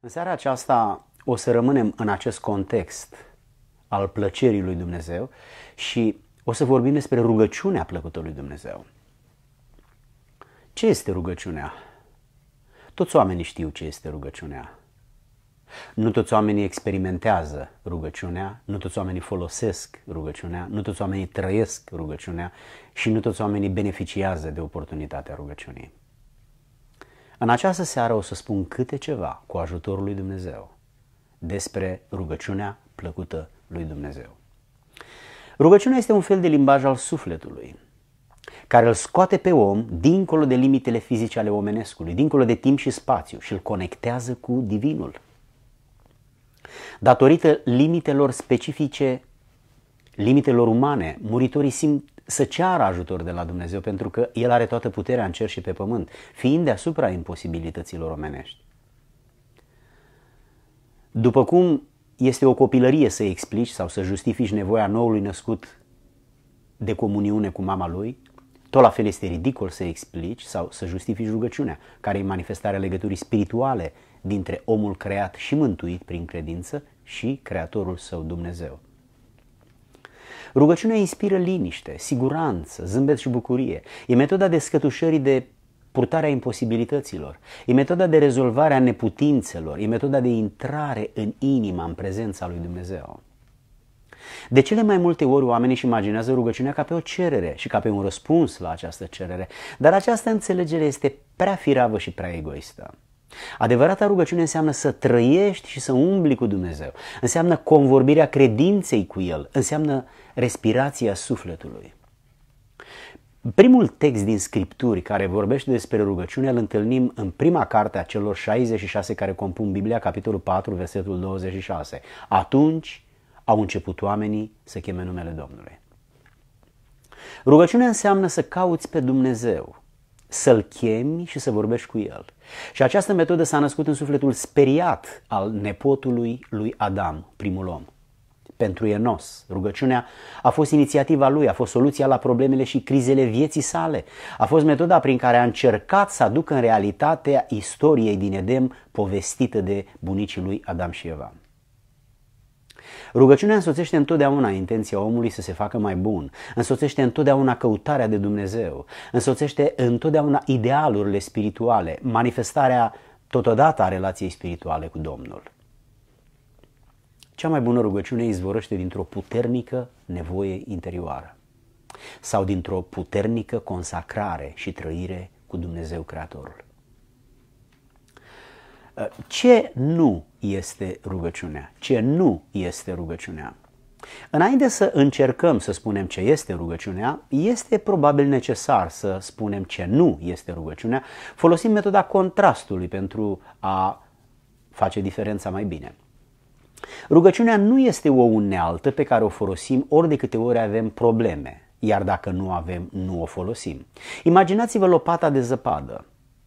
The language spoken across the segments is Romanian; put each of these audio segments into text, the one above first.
În seara aceasta o să rămânem în acest context al plăcerii lui Dumnezeu și o să vorbim despre rugăciunea plăcută lui Dumnezeu. Ce este rugăciunea? Toți oamenii știu ce este rugăciunea. Nu toți oamenii experimentează rugăciunea, nu toți oamenii folosesc rugăciunea, nu toți oamenii trăiesc rugăciunea și nu toți oamenii beneficiază de oportunitatea rugăciunii. În această seară o să spun câte ceva cu ajutorul lui Dumnezeu despre rugăciunea plăcută lui Dumnezeu. Rugăciunea este un fel de limbaj al sufletului, care îl scoate pe om dincolo de limitele fizice ale omenescului, dincolo de timp și spațiu și îl conectează cu Divinul. Datorită limitelor specifice, limitelor umane, muritorii simt să ceară ajutor de la Dumnezeu pentru că El are toată puterea în cer și pe pământ, fiind deasupra imposibilităților omenești. După cum este o copilărie să explici sau să justifici nevoia noului născut de comuniune cu mama lui, tot la fel este ridicol să explici sau să justifici rugăciunea, care e manifestarea legăturii spirituale dintre omul creat și mântuit prin credință și Creatorul său Dumnezeu. Rugăciunea inspiră liniște, siguranță, zâmbet și bucurie. E metoda de scătușării de purtarea imposibilităților. E metoda de rezolvare a neputințelor. E metoda de intrare în inima, în prezența lui Dumnezeu. De cele mai multe ori oamenii își imaginează rugăciunea ca pe o cerere și ca pe un răspuns la această cerere, dar această înțelegere este prea firavă și prea egoistă. Adevărata rugăciune înseamnă să trăiești și să umbli cu Dumnezeu, înseamnă convorbirea credinței cu El, înseamnă respirația sufletului. Primul text din Scripturi care vorbește despre rugăciune îl întâlnim în prima carte a celor 66 care compun Biblia, capitolul 4, versetul 26. Atunci au început oamenii să cheme numele Domnului. Rugăciunea înseamnă să cauți pe Dumnezeu, să-L chemi și să vorbești cu El. Și această metodă s-a născut în sufletul speriat al nepotului lui Adam, primul om. Pentru Enos, rugăciunea a fost inițiativa lui, a fost soluția la problemele și crizele vieții sale. A fost metoda prin care a încercat să aducă în realitatea istoriei din Edem povestită de bunicii lui Adam și Eva. Rugăciunea însoțește întotdeauna intenția omului să se facă mai bun, însoțește întotdeauna căutarea de Dumnezeu, însoțește întotdeauna idealurile spirituale, manifestarea totodată a relației spirituale cu Domnul. Cea mai bună rugăciune izvorăște dintr-o puternică nevoie interioară sau dintr-o puternică consacrare și trăire cu Dumnezeu Creatorul. Ce nu este rugăciunea? Ce nu este rugăciunea? Înainte să încercăm să spunem ce este rugăciunea, este probabil necesar să spunem ce nu este rugăciunea. Folosim metoda contrastului pentru a face diferența mai bine. Rugăciunea nu este o unealtă pe care o folosim ori de câte ori avem probleme, iar dacă nu avem, nu o folosim. Imaginați-vă lopata de zăpadă.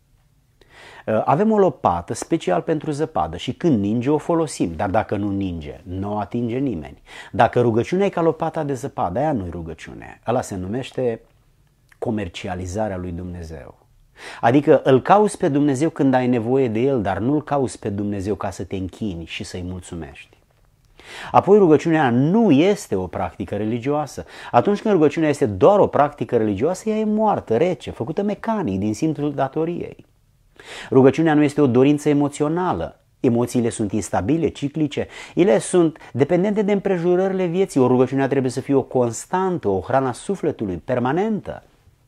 Avem o lopată special pentru zăpadă și când ninge o folosim, dar dacă nu ninge, nu o atinge nimeni. Dacă rugăciunea e ca lopata de zăpadă, aia nu-i rugăciune. Ăla se numește comercializarea lui Dumnezeu. Adică îl cauți pe Dumnezeu când ai nevoie de El, dar nu îl cauți pe Dumnezeu ca să te închini și să-i mulțumești. Apoi rugăciunea nu este o practică religioasă. Atunci când rugăciunea este doar o practică religioasă, ea e moartă, rece, făcută mecanic, din simțul datoriei. Rugăciunea nu este o dorință emoțională. Emoțiile sunt instabile, ciclice, ele sunt dependente de împrejurările vieții. O rugăciune trebuie să fie o constantă, o hrană a sufletului, permanentă.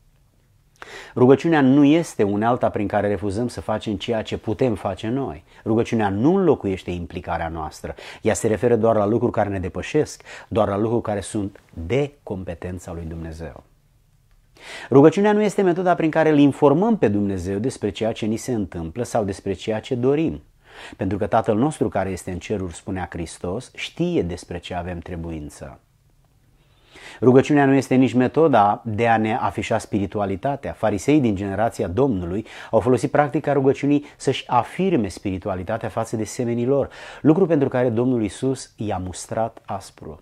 Rugăciunea nu este unealta prin care refuzăm să facem ceea ce putem face noi. Rugăciunea nu înlocuiește implicarea noastră. Ea se referă doar la lucruri care ne depășesc, doar la lucruri care sunt de competența lui Dumnezeu. Rugăciunea nu este metoda prin care îl informăm pe Dumnezeu despre ceea ce ni se întâmplă sau despre ceea ce dorim. Pentru că Tatăl nostru care este în ceruri, spunea Hristos, știe despre ce avem trebuință. Rugăciunea nu este nici metoda de a ne afișa spiritualitatea. Fariseii din generația Domnului au folosit practica rugăciunii să-și afirme spiritualitatea față de semenii lor, lucru pentru care Domnul Iisus i-a mustrat aspru.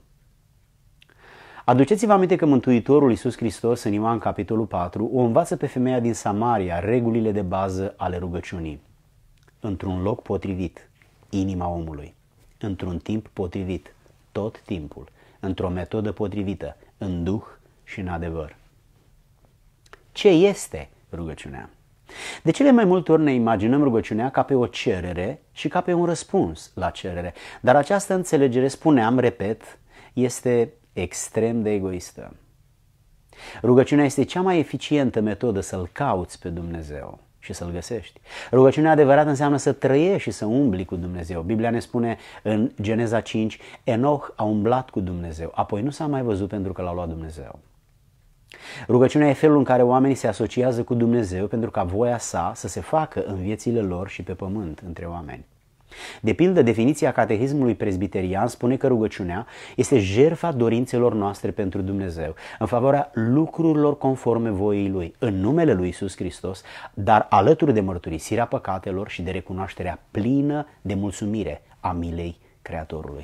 Aduceți-vă aminte că Mântuitorul Iisus Hristos în Ioan capitolul 4 o învață pe femeia din Samaria regulile de bază ale rugăciunii. Într-un loc potrivit. inima omului, într-un timp potrivit, tot timpul, într-o metodă potrivită, în duh și în adevăr. Ce este rugăciunea? De cele mai multe ori ne imaginăm rugăciunea ca pe o cerere și ca pe un răspuns la cerere, dar această înțelegere, spuneam, repet, este extrem de egoistă. Rugăciunea este cea mai eficientă metodă să-L cauți pe Dumnezeu și să-L găsești. Rugăciunea adevărată înseamnă să trăiești și să umbli cu Dumnezeu. Biblia ne spune în Geneza 5, Enoch a umblat cu Dumnezeu, apoi nu s-a mai văzut pentru că l-a luat Dumnezeu. Rugăciunea e felul în care oamenii se asociază cu Dumnezeu pentru ca voia sa să se facă în viețile lor și pe pământ între oameni. De pildă, definiția catehismului presbiterian spune că rugăciunea este jertfa dorințelor noastre pentru Dumnezeu, în favoarea lucrurilor conforme voii Lui, în numele Lui Iisus Hristos, dar alături de mărturisirea păcatelor și de recunoașterea plină de mulțumire a milei Creatorului.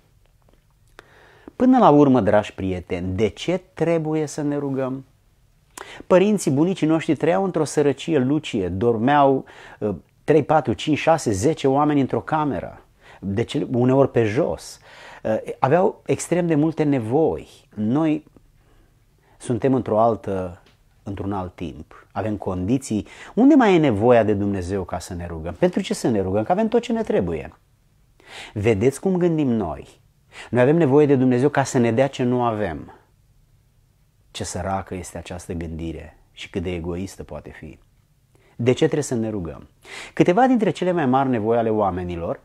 Până la urmă, dragi prieteni, de ce trebuie să ne rugăm? Părinții, bunicii noștri trăiau într-o sărăcie lucie, dormeau 3, 4, 5, 6, 10 oameni într-o cameră, uneori pe jos. Aveau extrem de multe nevoi. Noi suntem într-un alt timp. Avem condiții. Unde mai e nevoia de Dumnezeu ca să ne rugăm? Pentru ce să ne rugăm? Că avem tot ce ne trebuie. Vedeți cum gândim noi? Noi avem nevoie de Dumnezeu ca să ne dea ce nu avem. Ce săracă este această gândire și cât de egoistă poate fi. De ce trebuie să ne rugăm? Câteva dintre cele mai mari nevoi ale oamenilor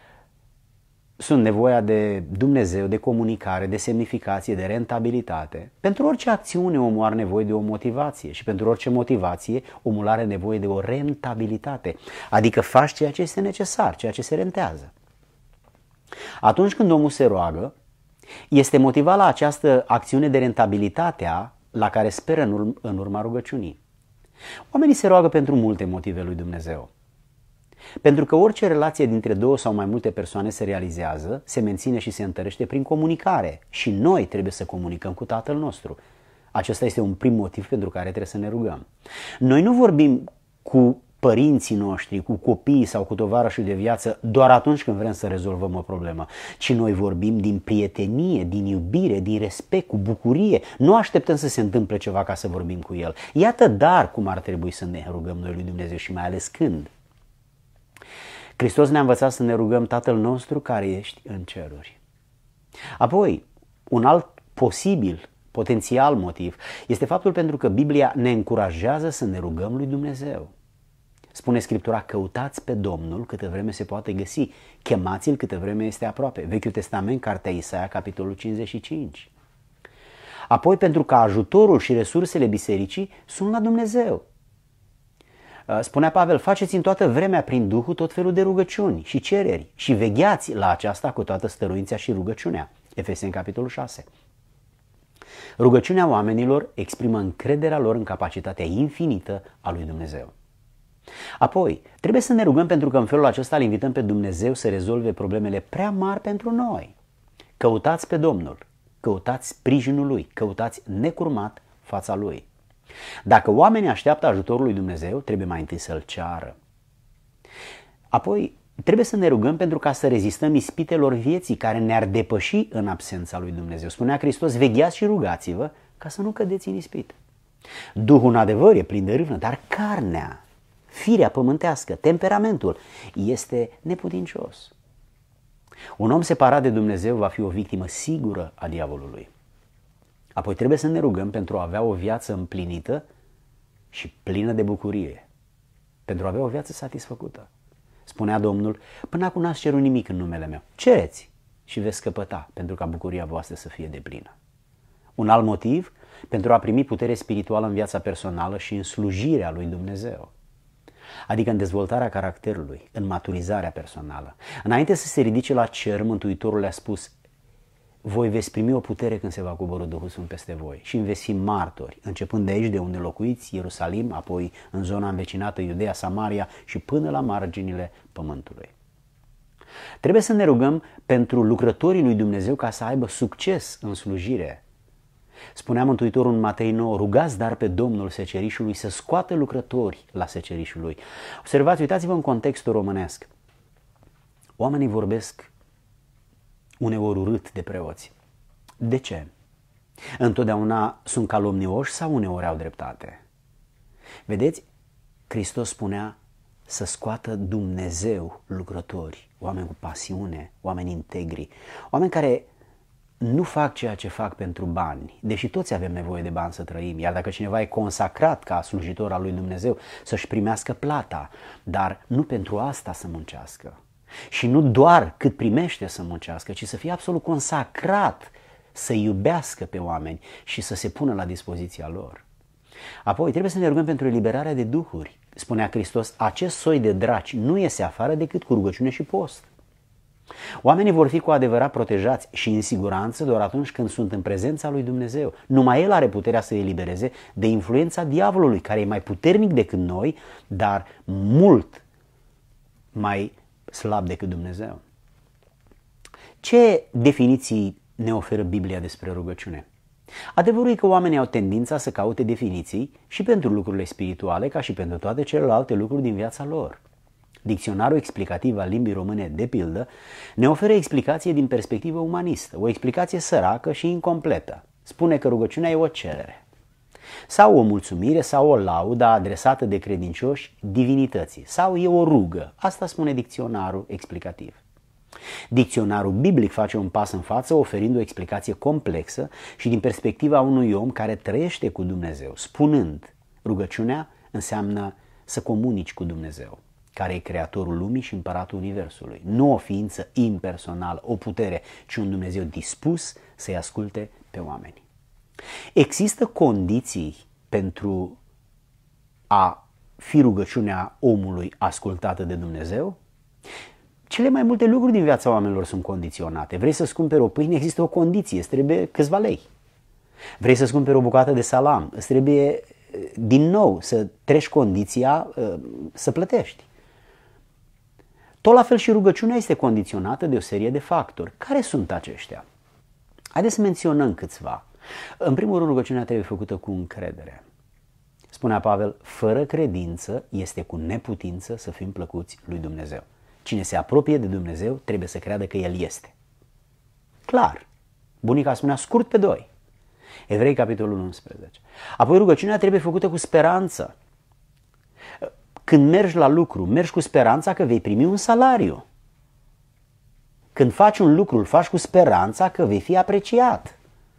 sunt nevoia de Dumnezeu, de comunicare, de semnificație, de rentabilitate. Pentru orice acțiune omul are nevoie de o motivație și pentru orice motivație omul are nevoie de o rentabilitate. Adică faci ceea ce este necesar, ceea ce se rentează. Atunci când omul se roagă, este motivat la această acțiune de rentabilitate la care speră în urma rugăciunii. Oamenii se roagă pentru multe motive lui Dumnezeu. Pentru că orice relație dintre două sau mai multe persoane se realizează, se menține și se întărește prin comunicare. Și noi trebuie să comunicăm cu Tatăl nostru. Acesta este un prim motiv pentru care trebuie să ne rugăm. Noi nu vorbim cu părinții noștri, cu copiii sau cu tovarășul de viață doar atunci când vrem să rezolvăm o problemă, ci noi vorbim din prietenie, din iubire, din respect, cu bucurie. Nu așteptăm să se întâmple ceva ca să vorbim cu El. Iată dar cum ar trebui să ne rugăm noi lui Dumnezeu și mai ales când. Hristos ne-a învățat să ne rugăm: Tatăl nostru care ești în ceruri. Apoi, un alt potențial motiv este faptul pentru că Biblia ne încurajează să ne rugăm lui Dumnezeu. Spune Scriptura: căutați pe Domnul câtă vreme se poate găsi, chemați-L câtă vreme este aproape. Vechiul Testament, Cartea Isaia, capitolul 55. Apoi, pentru că ajutorul și resursele bisericii sunt la Dumnezeu. Spunea Pavel: faceți în toată vremea prin Duhul tot felul de rugăciuni și cereri și vegheați la aceasta cu toată stăruința și rugăciunea. Efeseni, capitolul 6. Rugăciunea oamenilor exprimă încrederea lor în capacitatea infinită a lui Dumnezeu. Apoi, trebuie să ne rugăm pentru că în felul acesta îl invităm pe Dumnezeu să rezolve problemele prea mari pentru noi. Căutați pe Domnul, căutați sprijinul Lui, căutați necurmat fața Lui. Dacă oamenii așteaptă ajutorul lui Dumnezeu, trebuie mai întâi să-L ceară. Apoi, trebuie să ne rugăm pentru ca să rezistăm ispitelor vieții care ne-ar depăși în absența lui Dumnezeu. Spunea Hristos: vegheați și rugați-vă ca să nu cădeți în ispită. Duhul în adevăr e plin de râvnă, dar carnea, firea pământească, temperamentul este neputincios. Un om separat de Dumnezeu va fi o victimă sigură a diavolului. Apoi trebuie să ne rugăm pentru a avea o viață împlinită și plină de bucurie, pentru a avea o viață satisfăcută. Spunea Domnul: până acum n-ați cerut nimic în numele meu, cereți și veți scăpăta pentru ca bucuria voastră să fie deplină. Un alt motiv pentru a primi putere spirituală în viața personală și în slujirea lui Dumnezeu, adică în dezvoltarea caracterului, în maturizarea personală. Înainte să se ridice la cer, Mântuitorul le-a spus: voi veți primi o putere când se va coborî Duhul Sfânt peste voi și veți fi martori, începând de aici de unde locuiți, Ierusalim, apoi în zona învecinată, Iudeea, Samaria și până la marginile pământului. Trebuie să ne rugăm pentru lucrătorii lui Dumnezeu ca să aibă succes în slujire. Spunea Mântuitorul în Matei 9: rugați dar pe Domnul secerișului să scoată lucrători la secerișul lui. Observați, uitați-vă în contextul românesc. Oamenii vorbesc uneori urât de preoți. De ce? Întotdeauna sunt calomnioși sau uneori au dreptate? Vedeți, Hristos spunea să scoată Dumnezeu lucrători, oameni cu pasiune, oameni integri, oameni care nu fac ceea ce fac pentru bani, deși toți avem nevoie de bani să trăim, iar dacă cineva e consacrat ca slujitor al lui Dumnezeu, să-și primească plata, dar nu pentru asta să muncească. Și nu doar cât primește să muncească, ci să fie absolut consacrat, să iubească pe oameni și să se pună la dispoziția lor. Apoi trebuie să ne rugăm pentru eliberarea de duhuri. Spunea Hristos, acest soi de draci nu iese afară decât cu rugăciune și post. Oamenii vor fi cu adevărat protejați și în siguranță doar atunci când sunt în prezența lui Dumnezeu. Numai El are puterea să îi elibereze de influența diavolului, care e mai puternic decât noi, dar mult mai slab decât Dumnezeu. Ce definiții ne oferă Biblia despre rugăciune? Adevărul e că oamenii au tendința să caute definiții și pentru lucrurile spirituale ca și pentru toate celelalte lucruri din viața lor. Dicționarul explicativ al limbii române, de pildă, ne oferă explicație din perspectivă umanistă, o explicație săracă și incompletă. Spune că rugăciunea e o cerere sau o mulțumire sau o laudă adresată de credincioși divinității sau e o rugă. Asta spune dicționarul explicativ. Dicționarul biblic face un pas în față oferind o explicație complexă și din perspectiva unui om care trăiește cu Dumnezeu, spunând rugăciunea înseamnă să comunici cu Dumnezeu, care e creatorul lumii și împăratul universului. Nu o ființă impersonală, o putere, ci un Dumnezeu dispus să-i asculte pe oameni. Există condiții pentru a fi rugăciunea omului ascultată de Dumnezeu? Cele mai multe lucruri din viața oamenilor sunt condiționate. Vrei să-ți cumperi o pâine, există o condiție, îți trebuie câțiva lei. Vrei să-ți cumperi o bucată de salam, îți trebuie din nou să treci condiția să plătești. Tot la fel și rugăciunea este condiționată de o serie de factori. Care sunt aceștia? Haideți să menționăm câțiva. În primul rând, rugăciunea trebuie făcută cu încredere. Spunea Pavel, fără credință este cu neputință să fim plăcuți lui Dumnezeu. Cine se apropie de Dumnezeu trebuie să creadă că El este. Clar. Bunica spunea scurt pe doi. Evrei, capitolul 11. Apoi rugăciunea trebuie făcută cu speranță. Când mergi la lucru, mergi cu speranța că vei primi un salariu. Când faci un lucru, îl faci cu speranța că vei fi apreciat.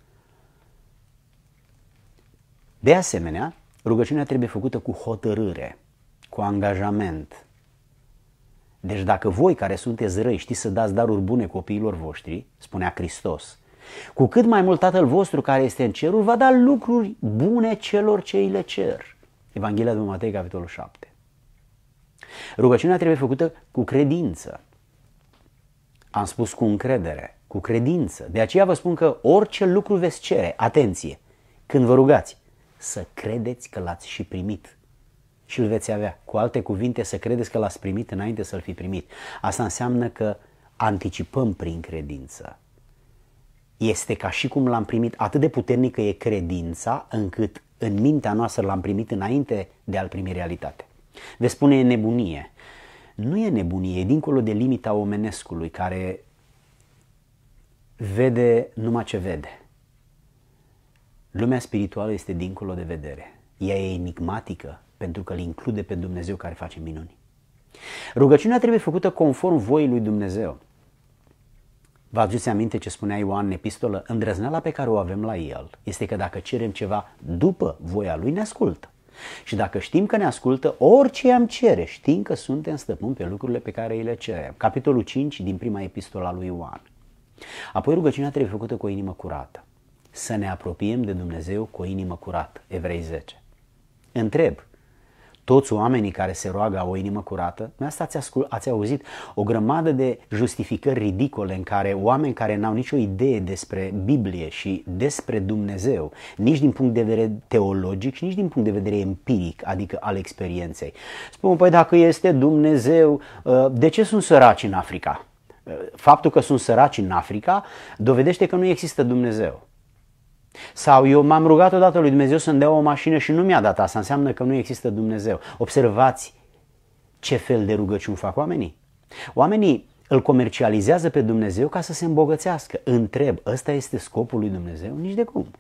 De asemenea, rugăciunea trebuie făcută cu hotărâre, cu angajament. Deci dacă voi care sunteți răi știți să dați daruri bune copiilor voștri, spunea Hristos, cu cât mai mult Tatăl vostru care este în ceruri va da lucruri bune celor ce îi le cer. Evanghelia după Matei, capitolul 7. Rugăciunea trebuie făcută cu credință. Am spus cu încredere, cu credință. De aceea vă spun că orice lucru veți cere, atenție, când vă rugați, să credeți că l-ați și primit și îl veți avea. Cu alte cuvinte, să credeți că l-ați primit înainte să-l fi primit. Asta înseamnă că anticipăm prin credință. Este ca și cum l-am primit, atât de puternică e credința, încât în mintea noastră l-am primit înainte de a-l primi realitate. Veți spune, e nebunie. Nu e nebunie, e dincolo de limita omenescului care vede numai ce vede. Lumea spirituală este dincolo de vedere. Ea e enigmatică pentru că îl include pe Dumnezeu care face minuni. Rugăciunea trebuie făcută conform voii lui Dumnezeu. Vă aduceți aminte ce spunea Ioan în epistolă? Îndrăzneala pe care o avem la el este că dacă cerem ceva după voia lui, ne ascultă. Și dacă știm că ne ascultă, orice am cere, știm că suntem stăpâni pe lucrurile pe care îi le cerem. Capitolul 5 din prima epistola lui Ioan. Apoi rugăciunea trebuie făcută cu o inimă curată. Să ne apropiem de Dumnezeu cu o inimă curată. Evrei 10. Întreb, toți oamenii care se roagă au o inimă curată? Asta ați auzit o grămadă de justificări ridicole în care oameni care n-au nicio idee despre Biblie și despre Dumnezeu, nici din punct de vedere teologic și nici din punct de vedere empiric, adică al experienței. Spun, păi dacă este Dumnezeu, de ce sunt săraci în Africa? Faptul că sunt săraci în Africa dovedește că nu există Dumnezeu. Sau eu m-am rugat odată lui Dumnezeu să-mi dea o mașină și nu mi-a dat asta, înseamnă că nu există Dumnezeu. Observați ce fel de rugăciuni fac oamenii. Oamenii îl comercializează pe Dumnezeu ca să se îmbogățească. Întreb, ăsta este scopul lui Dumnezeu? Nici de cum.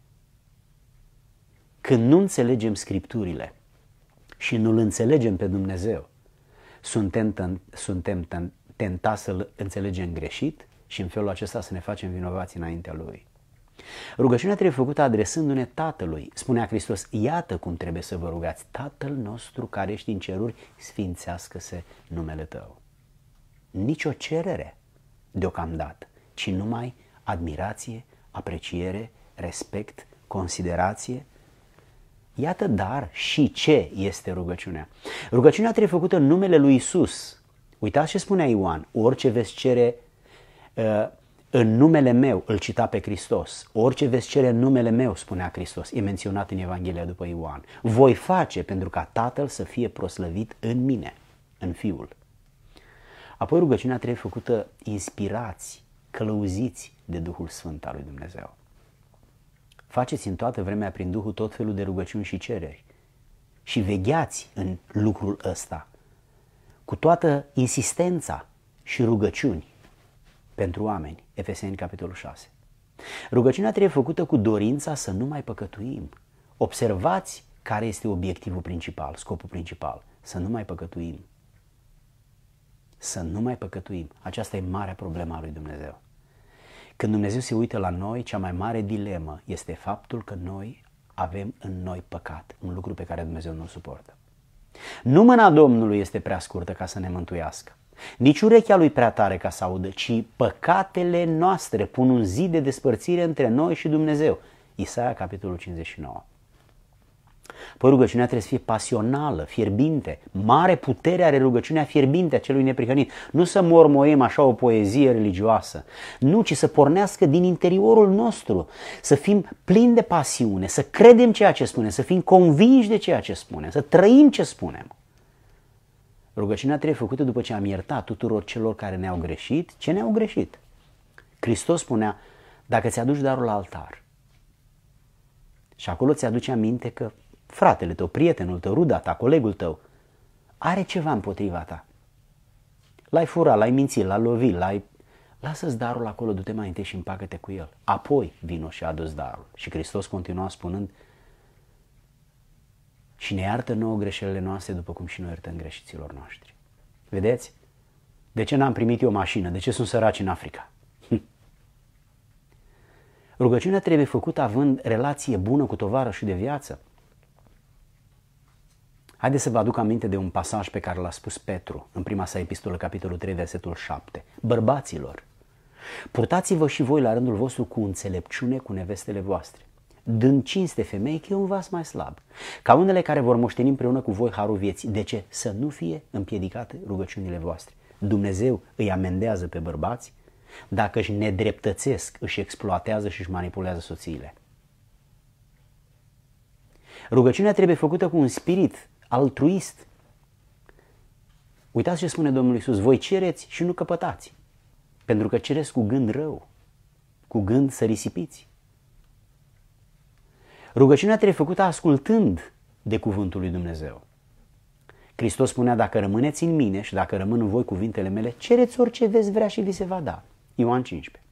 Când nu înțelegem Scripturile și nu-L înțelegem pe Dumnezeu, suntem tentați să-L înțelegem greșit și în felul acesta să ne facem vinovați înaintea Lui. Rugăciunea trebuie făcută adresându-ne Tatălui. Spunea Hristos, iată cum trebuie să vă rugați: Tatăl nostru care ești în ceruri, sfințească-se numele Tău. Nici o cerere deocamdată, ci numai admirație, apreciere, respect, considerație. Iată dar și ce este rugăciunea. Rugăciunea trebuie făcută în numele lui Isus. Uitați ce spunea Ioan: orice veți cere în numele meu, îl cita pe Hristos. Orice veți cere în numele meu, spunea Hristos, e menționat în Evanghelia după Ioan. Voi face pentru ca Tatăl să fie proslăvit în mine, în Fiul. Apoi rugăciunea trebuie făcută inspirați, călăuziți de Duhul Sfânt al lui Dumnezeu. Faceți în toată vremea prin Duhul tot felul de rugăciuni și cereri și vegheați în lucrul ăsta cu toată insistența și rugăciuni pentru oameni. Efeseni capitolul 6. Rugăciunea trebuie făcută cu dorința să nu mai păcătuim. Observați care este obiectivul principal, scopul principal: să nu mai păcătuim. Să nu mai păcătuim. Aceasta e marea problemă a lui Dumnezeu. Când Dumnezeu se uită la noi, cea mai mare dilemă este faptul că noi avem în noi păcat, un lucru pe care Dumnezeu nu-l suportă. Nu mâna Domnului este prea scurtă ca să ne mântuiască, nici urechea lui prea tare ca să audă, ci păcatele noastre pun un zid de despărțire între noi și Dumnezeu. Isaia capitolul 59. Păi rugăciunea trebuie să fie pasională, fierbinte. Mare putere are rugăciunea fierbinte a celui neprihănit. Nu să mormoiem așa o poezie religioasă, nu, ci să pornească din interiorul nostru, să fim plini de pasiune, să credem ceea ce spunem, să fim convinși de ceea ce spunem, să trăim ce spunem. Rugăciunea trebuie făcută după ce am iertat tuturor celor care ne-au greșit ce ne-au greșit. Hristos spunea: dacă ți-aduci darul la altar și acolo ți-aduce aminte că fratele tău, prietenul tău, ruda ta, colegul tău are ceva împotriva ta, l-ai furat, l-ai mințit, l-ai lovit, lasă-ți darul acolo, du-te mai întâi și împacă-te cu el, apoi vino și adu-ți darul. Și Hristos continua spunând: și ne iartă nouă greșelile noastre după cum și noi iertăm greșiților noștri. Vedeți? De ce n-am primit eu o mașină? De ce sunt săraci în Africa? Rugăciunea trebuie făcută având relație bună cu tovarășul de viață. Haideți să vă aduc aminte de un pasaj pe care l-a spus Petru în prima sa epistolă, capitolul 3, versetul 7. Bărbaților, purtați-vă și voi la rândul vostru cu înțelepciune cu nevestele voastre, dând cinste femei că e un vas mai slab, ca unele care vor moșteni împreună cu voi harul vieții. De ce? Să nu fie împiedicate rugăciunile voastre. Dumnezeu îi amendează pe bărbați dacă își nedreptățesc, își exploatează și își manipulează soțiile. Rugăciunea trebuie făcută cu un spirit altruist. Uitați ce spune Domnul Iisus: voi cereți și nu căpătați, pentru că cereți cu gând rău, cu gând să risipiți. Rugăciunea trebuie făcută ascultând de cuvântul lui Dumnezeu. Hristos spunea: dacă rămâneți în mine și dacă rămân în voi cuvintele mele, cereți orice veți vrea și vi se va da. Ioan 15.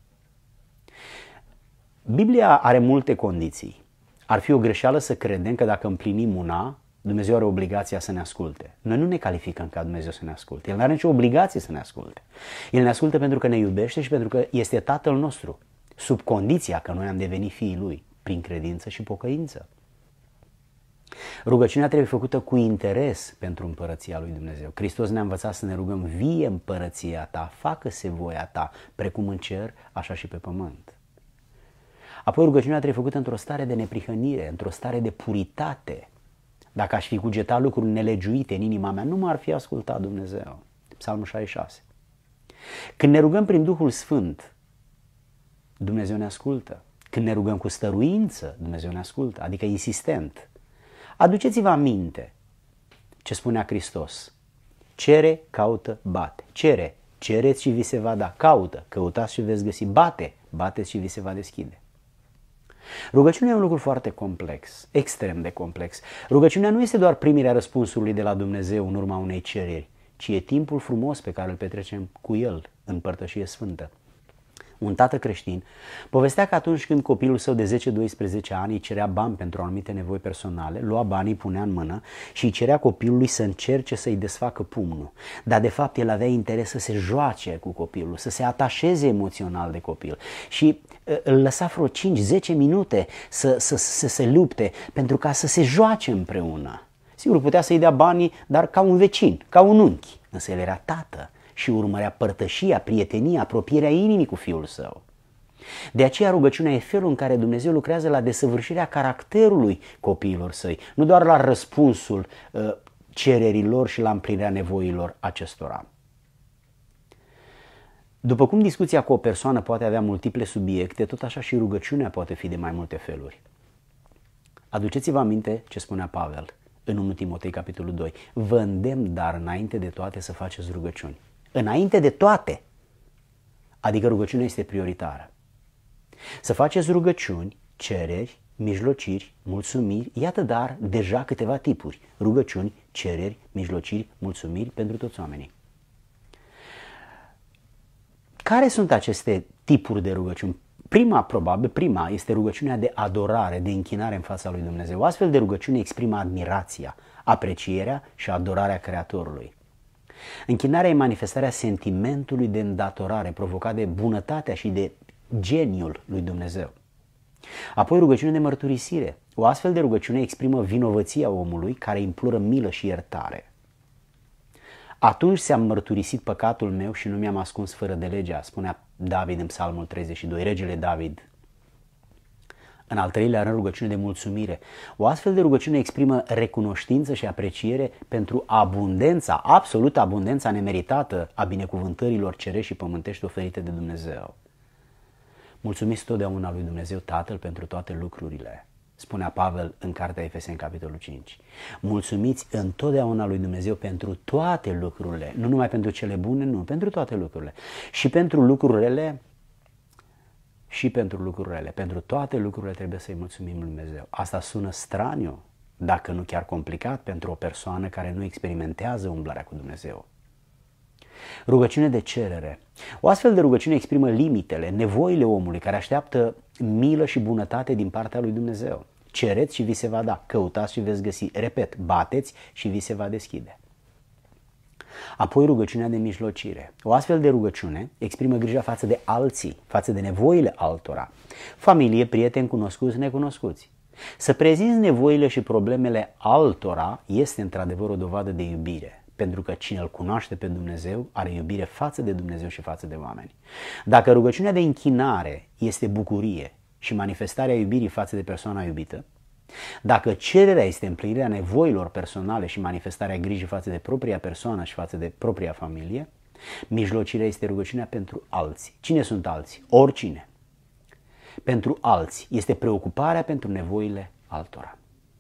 Biblia are multe condiții. Ar fi o greșeală să credem că dacă împlinim una, Dumnezeu are obligația să ne asculte. Noi nu ne calificăm ca Dumnezeu să ne asculte. El nu are nicio obligație să ne asculte. El ne ascultă pentru că ne iubește și pentru că este Tatăl nostru, sub condiția că noi am devenit fiii Lui, prin credință și pocăință. Rugăciunea trebuie făcută cu interes pentru împărăția lui Dumnezeu. Hristos ne-a învățat să ne rugăm: vie împărăția ta, facă-se voia ta, precum în cer, așa și pe pământ. Apoi rugăciunea trebuie făcută într-o stare de neprihănire, într-o stare de puritate. Dacă aș fi cugetat lucruri nelegiuite în inima mea, nu m-ar fi ascultat Dumnezeu. Psalmul 66. Când ne rugăm prin Duhul Sfânt, Dumnezeu ne ascultă. Când ne rugăm cu stăruință, Dumnezeu ne ascultă, adică insistent. Aduceți-vă aminte ce spunea Hristos: cere, caută, bate. Cere, cereți și vi se va da. Caută, căutați și veți găsi. Bate, bateți și vi se va deschide. Rugăciunea e un lucru foarte complex, extrem de complex. Rugăciunea nu este doar primirea răspunsului de la Dumnezeu în urma unei cereri, ci e timpul frumos pe care îl petrecem cu el în părtășie sfântă. Un tată creștin povestea că atunci când copilul său de 10-12 ani îi cerea bani pentru anumite nevoi personale, lua banii, punea în mână și îi cerea copilului să încerce să-i desfacă pumnul. Dar de fapt el avea interes să se joace cu copilul, să se atașeze emoțional de copil și îl lăsa vreo 5-10 minute să se lupte pentru ca să se joace împreună. Sigur, putea să-i dea banii, dar ca un vecin, ca un unchi, însă el era tată și urmărea părtășia, prietenia, apropierea inimii cu fiul său. De aceea rugăciunea e felul în care Dumnezeu lucrează la desăvârșirea caracterului copiilor săi, nu doar la răspunsul cererilor și la împlinirea nevoilor acestora. După cum discuția cu o persoană poate avea multiple subiecte, tot așa și rugăciunea poate fi de mai multe feluri. Aduceți-vă aminte ce spunea Pavel în 1 Timotei, capitolul 2. Vă îndemn, dar înainte de toate să faceți rugăciuni. Înainte de toate! Adică rugăciunea este prioritară. Să faceți rugăciuni, cereri, mijlociri, mulțumiri, iată dar deja câteva tipuri. Rugăciuni, cereri, mijlociri, mulțumiri pentru toți oamenii. Care sunt aceste tipuri de rugăciuni? Prima este rugăciunea de adorare, de închinare în fața lui Dumnezeu. O astfel de rugăciune exprimă admirația, aprecierea și adorarea Creatorului. Închinarea e manifestarea sentimentului de îndatorare provocat de bunătatea și de geniul lui Dumnezeu. Apoi rugăciune de mărturisire. O astfel de rugăciune exprimă vinovăția omului care imploră milă și iertare. Atunci ți-am mărturisit păcatul meu și nu mi-am ascuns fără de legea, spunea David în Psalmul 32, regele David. În al treilea rând, rugăciune de mulțumire. O astfel de rugăciune exprimă recunoștință și apreciere pentru abundența, absolută abundența nemeritată a binecuvântărilor cerești și pământești oferite de Dumnezeu. Mulțumiți totdeauna lui Dumnezeu Tatăl pentru toate lucrurile, spunea Pavel în Cartea Efeseni, capitolul 5. Mulțumiți întotdeauna lui Dumnezeu pentru toate lucrurile, nu numai pentru cele bune, nu, pentru toate lucrurile. Și pentru lucrurile pentru toate lucrurile trebuie să-i mulțumim lui Dumnezeu. Asta sună straniu, dacă nu chiar complicat, pentru o persoană care nu experimentează umblarea cu Dumnezeu. Rugăciune de cerere. O astfel de rugăciune exprimă limitele, nevoile omului care așteaptă milă și bunătate din partea lui Dumnezeu. Cereți și vi se va da, căutați și veți găsi, repet, bateți și vi se va deschide. Apoi rugăciunea de mijlocire. O astfel de rugăciune exprimă grija față de alții, față de nevoile altora, familie, prieteni, cunoscuți, necunoscuți. Să prezinți nevoile și problemele altora este într-adevăr o dovadă de iubire, pentru că cine îl cunoaște pe Dumnezeu are iubire față de Dumnezeu și față de oameni. Dacă rugăciunea de închinare este bucurie și manifestarea iubirii față de persoana iubită, dacă cererea este împlinirea nevoilor personale și manifestarea grijii față de propria persoană și față de propria familie, mijlocirea este rugăciunea pentru alții. Cine sunt alții? Oricine. Pentru alții este preocuparea pentru nevoile altora.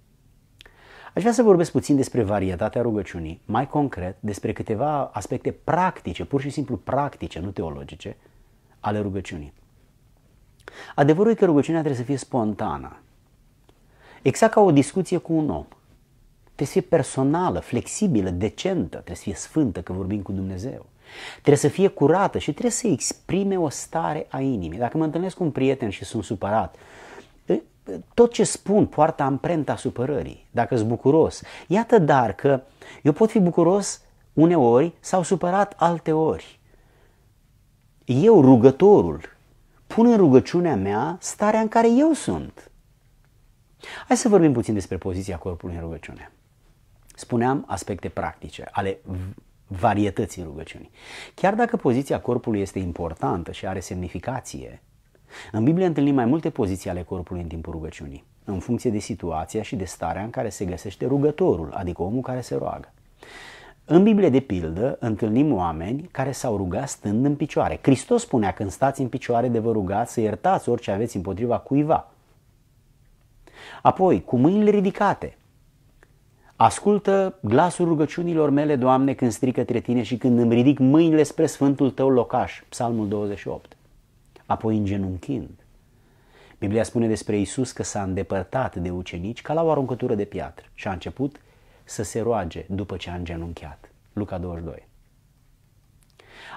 Aș vrea să vorbesc puțin despre varietatea rugăciunii, mai concret despre câteva aspecte practice, pur și simplu practice, nu teologice, ale rugăciunii. Adevărul e că rugăciunea trebuie să fie spontană. Exact ca o discuție cu un om. Trebuie să fie personală, flexibilă, decentă, trebuie să fie sfântă, că vorbim cu Dumnezeu. Trebuie să fie curată și trebuie să exprime o stare a inimii. Dacă mă întâlnesc cu un prieten și sunt supărat, tot ce spun poartă amprenta supărării. Dacă sunt bucuros, iată dar că eu pot fi bucuros uneori sau supărat alteori. Eu, rugătorul, pun în rugăciunea mea starea în care eu sunt. Hai să vorbim puțin despre poziția corpului în rugăciune. Spuneam aspecte practice ale varietății rugăciunii. Chiar dacă poziția corpului este importantă și are semnificație, în Biblie întâlnim mai multe poziții ale corpului în timpul rugăciunii, în funcție de situația și de starea în care se găsește rugătorul, adică omul care se roagă. În Biblie, de pildă, întâlnim oameni care s-au rugat stând în picioare. Hristos spunea: când stați în picioare de vă rugați, să iertați orice aveți împotriva cuiva. Apoi, cu mâinile ridicate. Ascultă glasul rugăciunilor mele, Doamne, când strig către Tine și când îmi ridic mâinile spre Sfântul Tău locaș. Psalmul 28. Apoi îngenunchind. Biblia spune despre Iisus că s-a îndepărtat de ucenici ca la o aruncătură de piatră și a început să se roage după ce a îngenunchiat. Luca 22.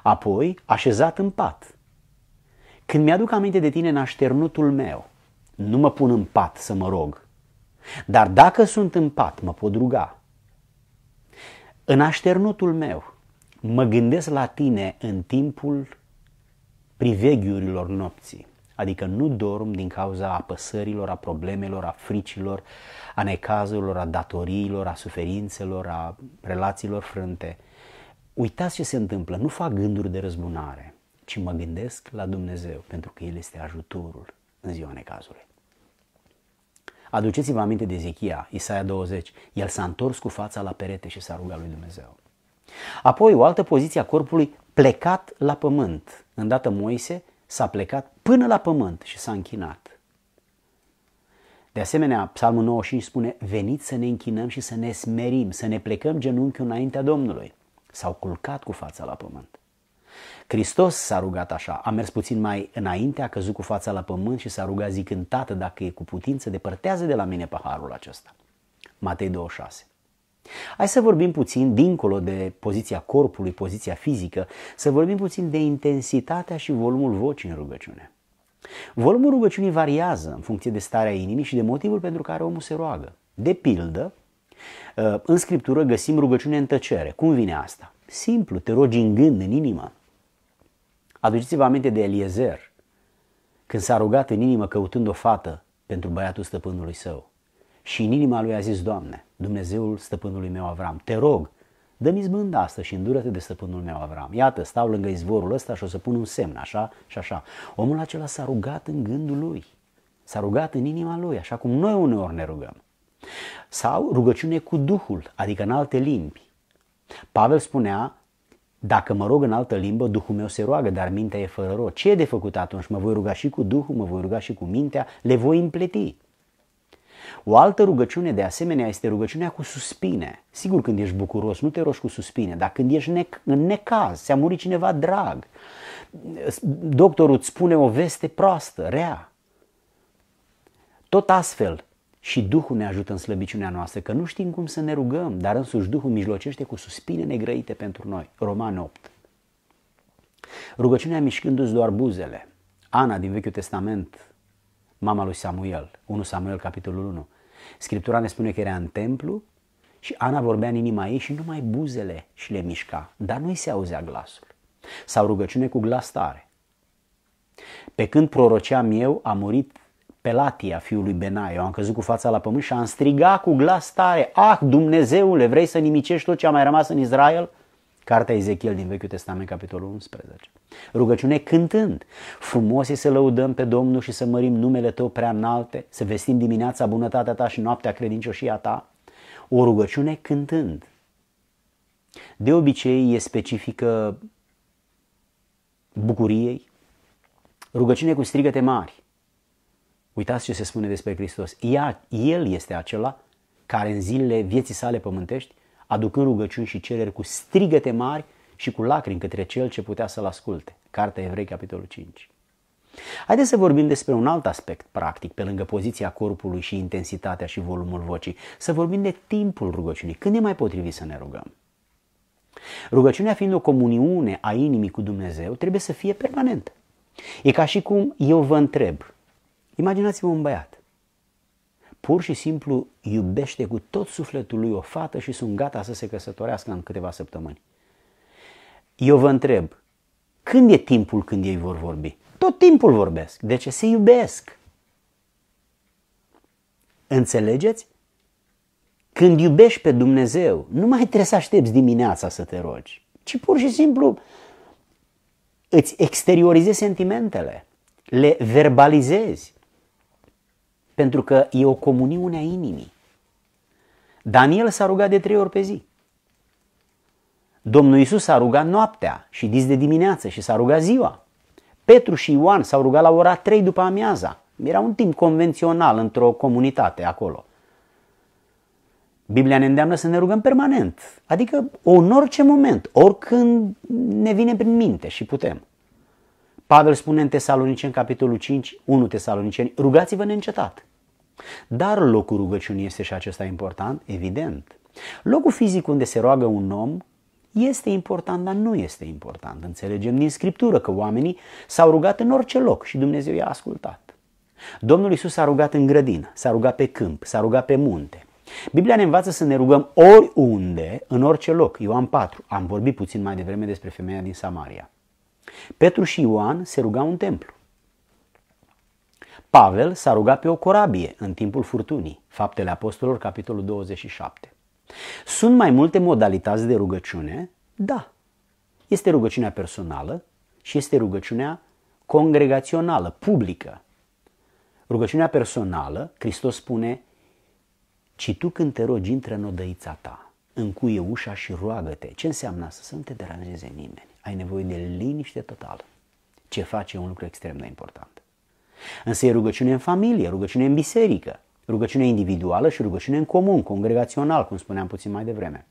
Apoi, așezat în pat. Când mi-aduc aminte de tine în așternutul meu, nu mă pun în pat să mă rog, dar dacă sunt în pat, mă pot ruga. În așternutul meu, mă gândesc la tine în timpul priveghiurilor nopții, adică nu dorm din cauza apăsărilor, a problemelor, a fricilor, a necazurilor, a datoriilor, a suferințelor, a relațiilor frânte. Uitați ce se întâmplă, nu fac gânduri de răzbunare, ci mă gândesc la Dumnezeu, pentru că El este ajutorul în ziua necazului. Aduceți-vă aminte de Ezechia, Isaia 20, el s-a întors cu fața la perete și s-a rugat lui Dumnezeu. Apoi o altă poziție a corpului, plecat la pământ. Îndată Moise s-a plecat până la pământ și s-a închinat. De asemenea, Psalmul 95 spune, veniți să ne închinăm și să ne smerim, să ne plecăm genunchiul înaintea Domnului. S-au culcat cu fața la pământ. Hristos s-a rugat așa, a mers puțin mai înainte, a căzut cu fața la pământ și s-a rugat zicând, Tată, dacă e cu putință, depărtează de la mine paharul acesta. Matei 26. Hai să vorbim puțin, dincolo de poziția corpului, poziția fizică, să vorbim puțin de intensitatea și volumul vocii în rugăciune. Volumul rugăciunii variază în funcție de starea inimii și de motivul pentru care omul se roagă. De pildă, în Scriptură găsim rugăciune în tăcere. Cum vine asta? Simplu, te rogi în gând, în inimă. Aduceți-vă aminte de Eliezer, când s-a rugat în inimă căutând o fată pentru băiatul stăpânului său. Și în inima lui a zis, Doamne, Dumnezeul stăpânului meu Avram, te rog, dă-mi izbânda asta și îndură-te de stăpânul meu Avram. Iată, stau lângă izvorul ăsta și o să pun un semn, așa și așa. Omul acela s-a rugat în gândul lui, s-a rugat în inima lui, așa cum noi uneori ne rugăm. Sau rugăciune cu Duhul, adică în alte limbi. Pavel spunea, dacă mă rog în altă limbă, Duhul meu se roagă, dar mintea e fără rod. Ce e de făcut atunci? Mă voi ruga și cu Duhul, mă voi ruga și cu mintea, le voi împleti. O altă rugăciune de asemenea este rugăciunea cu suspine. Sigur, când ești bucuros, nu te rogi cu suspine, dar când ești în necaz, ți-a murit cineva drag, doctorul îți spune o veste proastă, rea. Tot astfel și Duhul ne ajută în slăbiciunea noastră, că nu știm cum să ne rugăm, dar însuși Duhul mijlocește cu suspine negrăite pentru noi. Romani 8. Rugăciunea mișcându-ți doar buzele. Ana din Vechiul Testament, mama lui Samuel, 1 Samuel capitolul 1. Scriptura ne spune că era în templu și Ana vorbea în inima ei și numai buzele și le mișca, dar nu-i se auzea glasul. Sau rugăciune cu glas tare. Pe când proroceam eu, a murit Pelatia, fiul lui Benaia. Eu am căzut cu fața la pământ și am strigat cu glas tare, ah, Dumnezeule, vrei să nimicești tot ce a mai rămas în Israel? Cartea Ezechiel din Vechiul Testament, capitolul 11. Rugăciune cântând. Frumos e să lăudăm pe Domnul și să mărim numele Tău prea înalte, să vestim dimineața bunătatea Ta și noaptea credincioșia Ta. O rugăciune cântând. De obicei e specifică bucuriei. Rugăciune cu strigăte mari. Uitați ce se spune despre Hristos. El este acela care în zilele vieții sale pământești, aducând rugăciuni și cereri cu strigăte mari și cu lacrimi către cel ce putea să-l asculte. Cartea Evrei, capitolul 5. Haideți să vorbim despre un alt aspect practic, pe lângă poziția corpului și intensitatea și volumul vocii. Să vorbim de timpul rugăciunii. Când e mai potrivit să ne rugăm? Rugăciunea fiind o comuniune a inimii cu Dumnezeu, trebuie să fie permanentă. E ca și cum eu vă întreb. Imaginați-vă un băiat. Pur și simplu iubește cu tot sufletul lui o fată și sunt gata să se căsătorească în câteva săptămâni. Eu vă întreb, când e timpul când ei vor vorbi? Tot timpul vorbesc. De ce? Se iubesc. Înțelegeți? Când iubești pe Dumnezeu, nu mai trebuie să aștepți dimineața să te rogi, ci pur și simplu îți exteriorizezi sentimentele, le verbalizezi, pentru că e o comuniune a inimii. Daniel s-a rugat de 3 ori pe zi. Domnul Iisus s-a rugat noaptea și dis de dimineață și s-a rugat ziua. Petru și Ioan s-au rugat la ora 3 după amiaza. Era un timp convențional într-o comunitate acolo. Biblia ne îndeamnă să ne rugăm permanent, adică în orice moment, oricând ne vine prin minte și putem. Pavel spune în Tesaloniceni, capitolul 5, 1 Tesaloniceni, rugați-vă neîncetat. Dar locul rugăciunii este și acesta important? Evident. Locul fizic unde se roagă un om Este important, dar nu este important. Înțelegem din Scriptură că oamenii s-au rugat în orice loc și Dumnezeu i-a ascultat. Domnul Iisus s-a rugat în grădină, s-a rugat pe câmp, s-a rugat pe munte. Biblia ne învață să ne rugăm oriunde, în orice loc. Ioan 4. Am vorbit puțin mai devreme despre femeia din Samaria. Petru și Ioan se rugau în templu. Pavel s-a rugat pe o corabie în timpul furtunii. Faptele Apostolilor, capitolul 27. Sunt mai multe modalități de rugăciune? Da. Este rugăciunea personală și este rugăciunea congregațională, publică. Rugăciunea personală, Hristos spune: ci tu când te rogi, intră în odăița ta, încuie ușa și roagă-te. Ce înseamnă asta? Să nu te deranjeze nimeni. Ai nevoie de liniște totală. Ce faci e un lucru extrem de important. Însă e rugăciune în familie, rugăciune în biserică, rugăciune individuală și rugăciune în comun, congregațional, cum spuneam puțin mai devreme.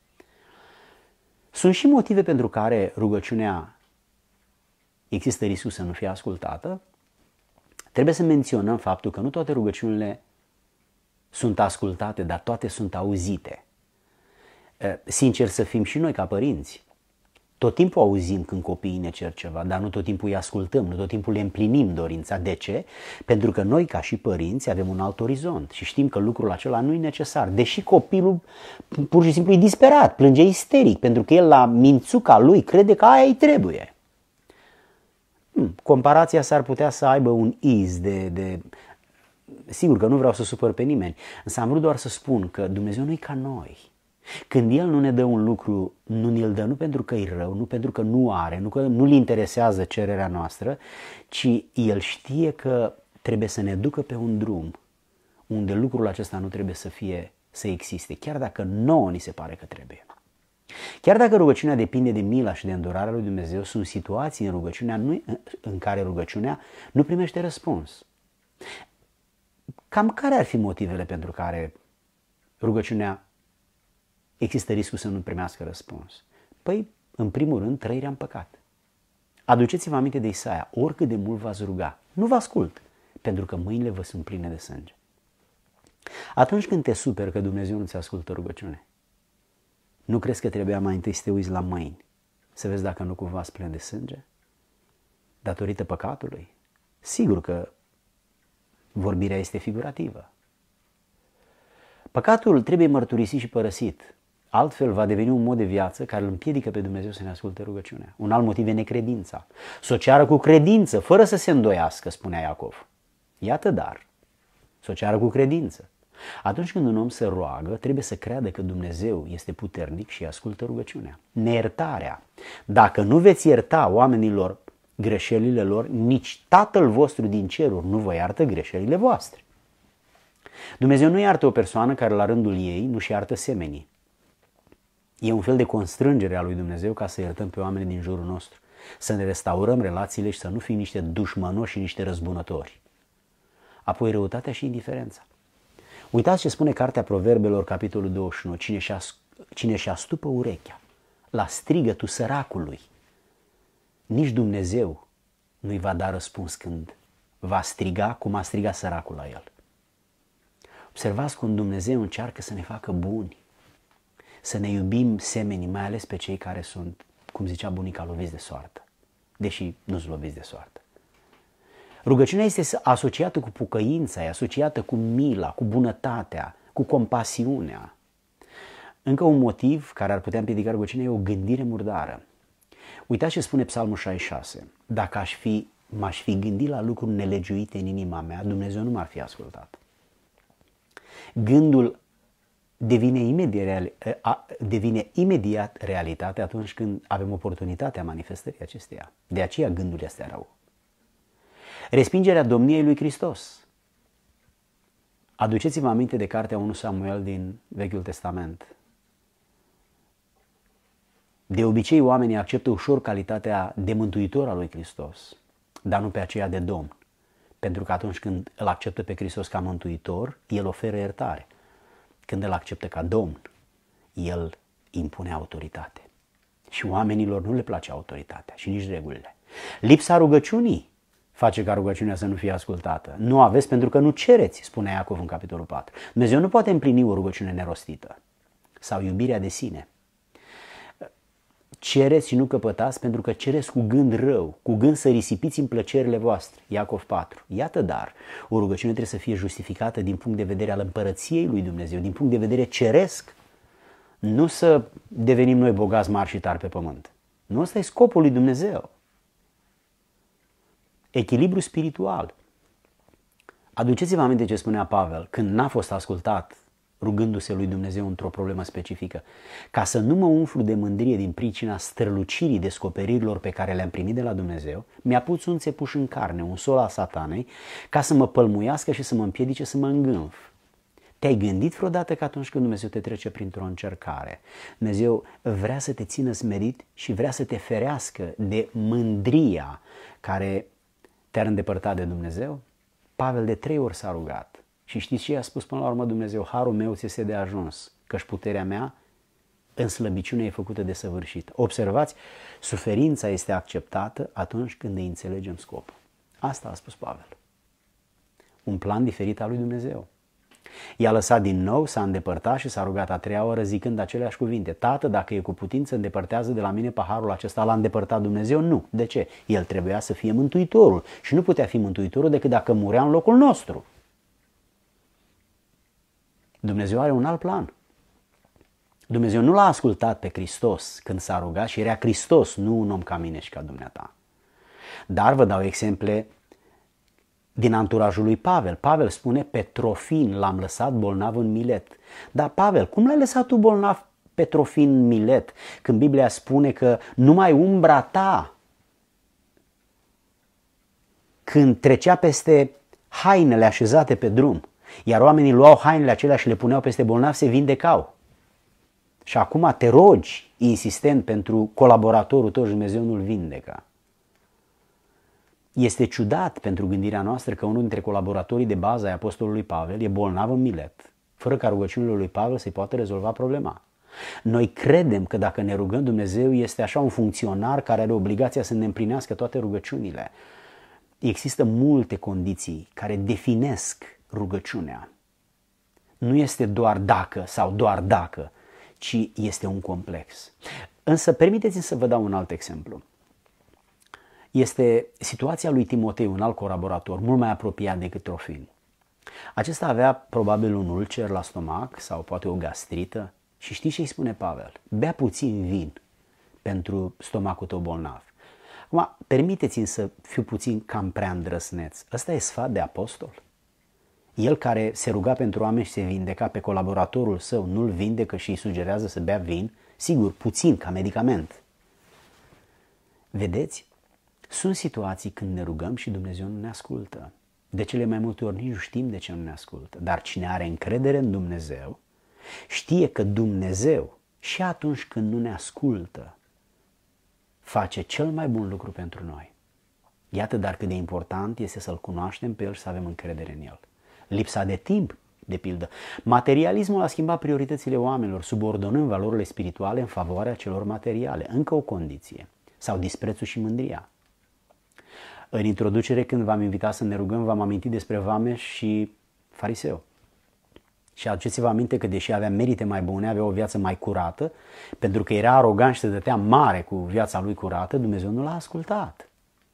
Sunt și motive pentru care rugăciunea există riscul să nu fie ascultată. Trebuie să menționăm faptul că nu toate rugăciunile sunt ascultate, dar toate sunt auzite. Sincer să fim și noi ca părinți, tot timpul auzim când copiii ne cer ceva, dar nu tot timpul îi ascultăm, nu tot timpul le împlinim dorința. De ce? Pentru că noi ca și părinți avem un alt orizont și știm că lucrul acela nu e necesar. Deși copilul pur și simplu e disperat, plânge isteric, pentru că el la mințuca lui crede că aia îi trebuie. Comparația s-ar putea să aibă un iz de... Sigur că nu vreau să supăr pe nimeni, însă am vrut doar să spun că Dumnezeu nu e ca noi. Când El nu ne dă un lucru, nu ne-l dă nu pentru că e rău, nu pentru că nu are, nu că nu-L interesează cererea noastră, ci El știe că trebuie să ne ducă pe un drum unde lucrul acesta nu trebuie să existe, chiar dacă nouă ni se pare că trebuie. Chiar dacă rugăciunea depinde de mila și de îndurarea lui Dumnezeu, sunt situații în care rugăciunea nu primește răspuns. Cam care ar fi motivele pentru care rugăciunea există riscul să nu primească răspuns? Păi, în primul rând, trăirea în păcat. Aduceți-vă aminte de Isaia: oricât de mult v-ați ruga, nu vă ascult, pentru că mâinile vă sunt pline de sânge. Atunci când te superi că Dumnezeu nu ți ascultă rugăciune, nu crezi că trebuia mai întâi să te uiți la mâini, să vezi dacă nu cumva sunt pline de sânge? Datorită păcatului? Sigur că vorbirea este figurativă. Păcatul trebuie mărturisit și părăsit. Altfel va deveni un mod de viață care îl împiedică pe Dumnezeu să ne asculte rugăciunea. Un alt motiv e necredința. Să o ceară cu credință, fără să se îndoiască, spunea Iacov. Iată dar, să o ceară cu credință. Atunci când un om se roagă, trebuie să creadă că Dumnezeu este puternic și ascultă rugăciunea. Neiertarea. Dacă nu veți ierta oamenilor greșelile lor, nici Tatăl vostru din ceruri nu vă iartă greșelile voastre. Dumnezeu nu iartă o persoană care la rândul ei nu-și iartă semenii. E un fel de constrângere a lui Dumnezeu ca să iertăm pe oamenii din jurul nostru, să ne restaurăm relațiile și să nu fim niște dușmănoși și niște răzbunători. Apoi răutatea și indiferența. Uitați ce spune Cartea Proverbelor, capitolul 21. Cine și astupă urechea la strigătul săracului, nici Dumnezeu nu-i va da răspuns când va striga cum a strigat săracul la el. Observați cum Dumnezeu încearcă să ne facă buni, să ne iubim semenii, mai ales pe cei care sunt, cum zicea bunica, loviți de soartă, deși nu sunt loviți de soartă. Rugăciunea este asociată cu pocăința, e asociată cu mila, cu bunătatea, cu compasiunea. Încă un motiv care ar putea împiedica rugăciunea e o gândire murdară. Uitați ce spune Psalmul 66. Dacă m-aș fi gândit la lucruri nelegiuite în inima mea, Dumnezeu nu m-ar fi ascultat. Gândul devine imediat realitate atunci când avem oportunitatea manifestării acesteia. De aceea gândul este rău. Respingerea domniei lui Hristos. Aduceți-vă aminte de cartea 1 Samuel din Vechiul Testament. De obicei oamenii acceptă ușor calitatea de mântuitor al lui Hristos, dar nu pe aceea de Domn. Pentru că atunci când îl acceptă pe Hristos ca mântuitor, el oferă iertare. Când îl acceptă ca Domn, el impune autoritate. Și oamenilor nu le place autoritatea și nici regulile. Lipsa rugăciunii face ca rugăciunea să nu fie ascultată. Nu aveți pentru că nu cereți, spune Iacov în capitolul 4. Dumnezeu nu poate împlini o rugăciune nerostită. Sau iubirea de sine. cereți și nu căpătați pentru că cereți cu gând rău, cu gând să risipiți în plăcerile voastre. Iacov 4. Iată dar, o rugăciune trebuie să fie justificată din punct de vedere al împărăției lui Dumnezeu, din punct de vedere ceresc, nu să devenim noi bogați, mari și tari pe pământ. Nu ăsta e scopul lui Dumnezeu. Echilibru spiritual. Aduceți-vă aminte ce spunea Pavel când n-a fost ascultat rugându-se lui Dumnezeu într-o problemă specifică. Ca să nu mă umflu de mândrie din pricina strălucirii descoperirilor pe care le-am primit de la Dumnezeu, mi-a pus un țepuș în carne, un sol al satanei, ca să mă pălmuiască și să mă împiedice să mă îngânf. Te-ai gândit vreodată că atunci când Dumnezeu te trece printr-o încercare, Dumnezeu vrea să te țină smerit și vrea să te ferească de mândria care te-ar îndepărta de Dumnezeu? Pavel de 3 ori s-a rugat. Și știți ce i-a spus până la urmă Dumnezeu? Harul meu ți este de ajuns, căci puterea mea în slăbiciune e făcută de săvârșit. Observați, suferința este acceptată atunci când îi înțelegem scopul. Asta a spus Pavel. Un plan diferit al lui Dumnezeu. I-a lăsat din nou, s-a îndepărtat și s-a rugat a 3-a oră zicând aceleași cuvinte. Tată, dacă e cu putință, îndepărtează de la mine paharul acesta. L-a îndepărtat Dumnezeu? Nu. De ce? El trebuia să fie Mântuitorul și nu putea fi Mântuitorul decât dacă murea în locul nostru. Dumnezeu are un alt plan. Dumnezeu nu l-a ascultat pe Hristos când s-a rugat și era Hristos, nu un om ca mine și ca dumneata. Dar vă dau exemple din anturajul lui Pavel. Pavel spune, pe Trofin l-am lăsat bolnav în Milet. Dar Pavel, cum l-ai lăsat tu bolnav pe Trofin în Milet? Când Biblia spune că numai umbra ta, când trecea peste hainele așezate pe drum, iar oamenii luau hainele acelea și le puneau peste bolnav, se vindecau. Și acum te rogi insistent pentru colaboratorul tău și Dumnezeu nu-l vindecă. Este ciudat pentru gândirea noastră că unul dintre colaboratorii de bază ai apostolului Pavel e bolnav în Milet, fără ca rugăciunile lui Pavel să-i poată rezolva problema. Noi credem că dacă ne rugăm, Dumnezeu este așa un funcționar care are obligația să ne împlinească toate rugăciunile. Există multe condiții care definesc rugăciunea. Nu este doar dacă sau doar dacă, ci este un complex. Însă permiteți-mi să vă dau un alt exemplu. Este situația lui Timotei, un alt colaborator, mult mai apropiat decât Trofim. Acesta avea probabil un ulcer la stomac sau poate o gastrită și știi ce îi spune Pavel? Bea puțin vin pentru stomacul tău bolnav. Acum, permiteți-mi să fiu puțin cam prea îndrăsneț. Ăsta e sfat de apostol? El care se ruga pentru oameni și se vindeca pe colaboratorul său, nu-l vindecă și îi sugerează să bea vin? Sigur, puțin, ca medicament. Vedeți? Sunt situații când ne rugăm și Dumnezeu nu ne ascultă. De cele mai multe ori nici nu știm de ce nu ne ascultă. Dar cine are încredere în Dumnezeu, știe că Dumnezeu, și atunci când nu ne ascultă, face cel mai bun lucru pentru noi. Iată dar cât de important este să-L cunoaștem pe El și să avem încredere în El. Lipsa de timp, de pildă. Materialismul a schimbat prioritățile oamenilor, subordonând valorile spirituale în favoarea celor materiale. Încă o condiție. Sau disprețul și mândria. În introducere, când v-am invitat să ne rugăm, v-am amintit despre Vameș și fariseu. Și aduceți-vă aminte că deși avea merite mai bune, avea o viață mai curată, pentru că era arogant și se dădea mare cu viața lui curată, Dumnezeu nu l-a ascultat.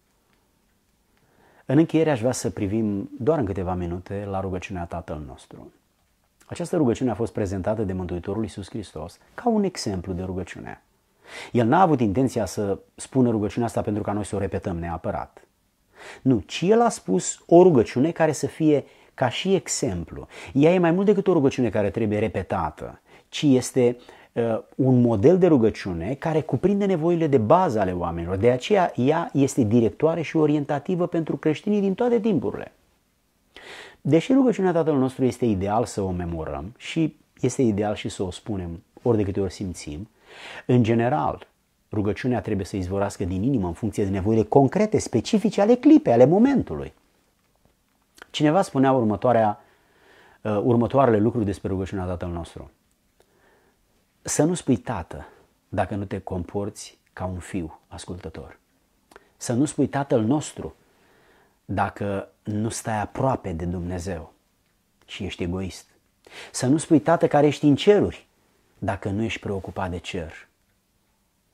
În încheiere aș vrea să privim doar în câteva minute la rugăciunea Tatăl nostru. Această rugăciune a fost prezentată de Mântuitorul Iisus Hristos ca un exemplu de rugăciune. El n-a avut intenția să spună rugăciunea asta pentru ca noi să o repetăm neapărat. Nu, ci El a spus o rugăciune care să fie ca și exemplu. Ea e mai mult decât o rugăciune care trebuie repetată, ci este un model de rugăciune care cuprinde nevoile de bază ale oamenilor. De aceea ea este directoare și orientativă pentru creștinii din toate timpurile. Deși rugăciunea Tatăl nostru este ideal să o memorăm și este ideal și să o spunem ori de câte ori simțim, în general, rugăciunea trebuie să izvorască din inimă în funcție de nevoile concrete, specifice ale clipei, ale momentului. Cineva spunea următoarele lucruri despre rugăciunea Tatăl nostru. Să nu spui tată dacă nu te comporți ca un fiu ascultător. Să nu spui Tatăl nostru dacă nu stai aproape de Dumnezeu și ești egoist. Să nu spui Tată care ești în ceruri dacă nu ești preocupat de cer.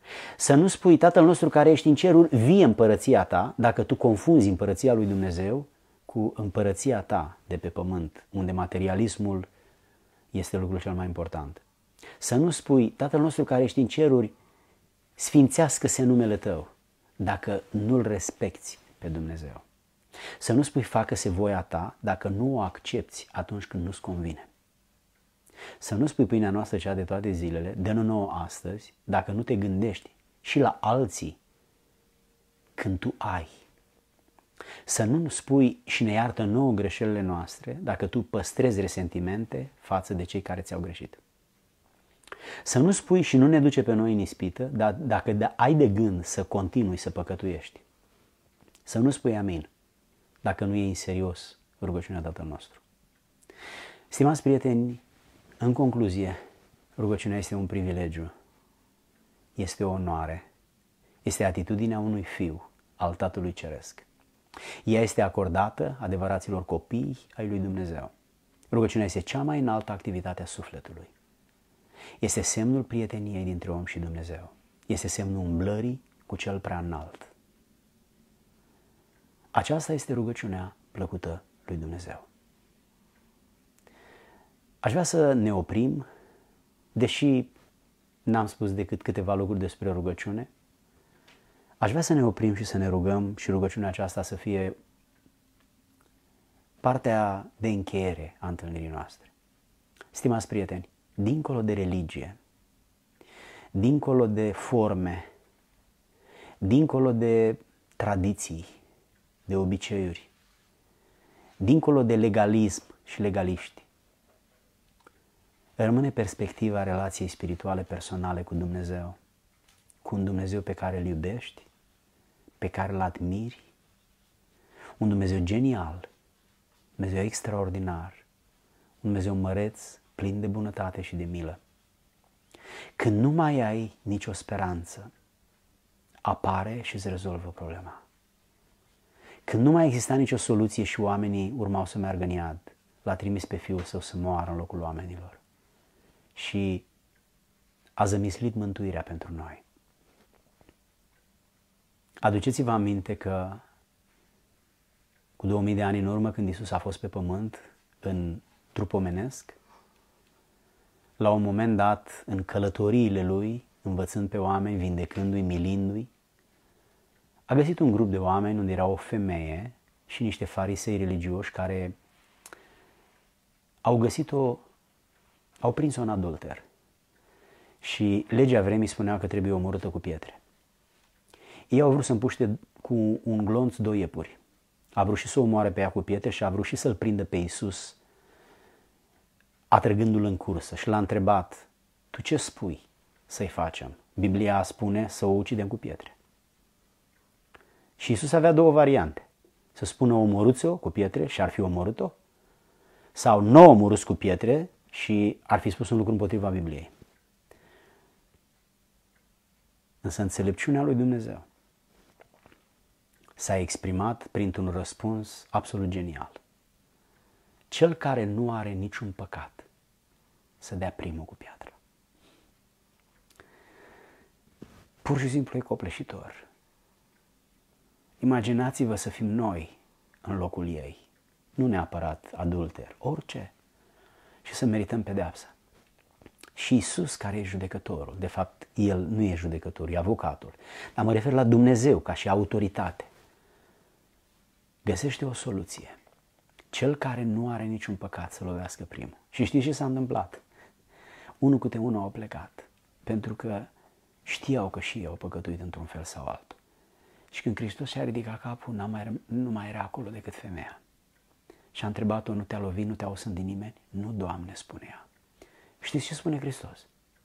Să nu spui, Tatăl nostru care ești în ceruri, vie împărăția ta, dacă tu confunzi împărăția lui Dumnezeu cu împărăția ta de pe pământ, unde materialismul este lucrul cel mai important. Să nu spui, Tatăl nostru care ești în ceruri, sfințească-se numele tău, dacă nu-L respecti pe Dumnezeu. Să nu spui, facă-se voia ta, dacă nu o accepti atunci când nu-ți convine. Să nu spui, pâinea noastră cea de toate zilele, dă-ne nouă astăzi, dacă nu te gândești și la alții când tu ai. Să nu spui, și ne iartă nouă greșelile noastre, dacă tu păstrezi resentimente față de cei care ți-au greșit. Să nu spui, și nu ne duce pe noi în ispită, dar dacă ai de gând să continui să păcătuiești. Să nu spui amin, dacă nu iei în serios rugăciunea Tatăl nostru. Stimați prieteni, în concluzie, rugăciunea este un privilegiu, este o onoare, este atitudinea unui fiu al Tatălui Ceresc. Ea este acordată adevăraților copii ai lui Dumnezeu. Rugăciunea este cea mai înaltă activitate a sufletului. Este semnul prieteniei dintre om și Dumnezeu. Este semnul umblării cu cel prea înalt. Aceasta este rugăciunea plăcută lui Dumnezeu. Aș vrea să ne oprim, deși n-am spus decât câteva lucruri despre rugăciune, aș vrea să ne oprim și să ne rugăm și rugăciunea aceasta să fie partea de încheiere a întâlnirii noastre. Stimați prieteni, dincolo de religie, dincolo de forme, dincolo de tradiții, de obiceiuri, dincolo de legalism și legaliști, rămâne perspectiva relației spirituale personale cu Dumnezeu, cu un Dumnezeu pe care îl iubești, pe care îl admiri, un Dumnezeu genial, un Dumnezeu extraordinar, un Dumnezeu măreț, plin de bunătate și de milă. Când nu mai ai nicio speranță, apare și îți rezolvă problema. Când nu mai exista nicio soluție și oamenii urmau să meargă în iad, l-a trimis pe Fiul Său să moară în locul oamenilor. Și a zămislit mântuirea pentru noi. Aduceți-vă aminte că cu 2000 de ani în urmă, când Iisus a fost pe pământ, în trup omenesc, la un moment dat, în călătoriile Lui, învățând pe oameni, vindecându-i, milindu-i, a găsit un grup de oameni unde era o femeie și niște farisei religioși care au prins-o în adulter. Și legea vremii spunea că trebuie omorâtă cu pietre. Ei au vrut să împuște cu un glonț 2 iepuri. A vrut și să o omoare pe ea cu pietre și a vrut și să-L prindă pe Iisus, atrăgându-L în cursă. Și l-a întrebat, tu ce spui să-i facem? Biblia spune să o ucidem cu pietre. Și Iisus avea 2 variante. Să spună omorâți-o cu pietre și ar fi omorât-o, sau nu o omorâți cu pietre și ar fi spus un lucru împotriva Bibliei. Însă înțelepciunea lui Dumnezeu s-a exprimat printr-un răspuns absolut genial. Cel care nu are niciun păcat să dea primul cu piatră. Pur și simplu e copleșitor. Imaginați-vă să fim noi în locul ei, nu neapărat adulter, orice, și să merităm pedeapsa. Și Iisus, care e judecătorul, de fapt El nu e judecătorul, e avocatul, dar mă refer la Dumnezeu ca și autoritate, găsește o soluție. Cel care nu are niciun păcat să lovească primul. Și știți ce s-a întâmplat? Unul câte unul au plecat, pentru că știau că și ei au păcătuit într-un fel sau altul. Și când Hristos și-a ridicat capul, nu mai era acolo decât femeia. Și a întrebat-o, nu te-a lovit, nu te-a osândit nimeni? Nu, Doamne, spune ea. Știți ce spune Hristos?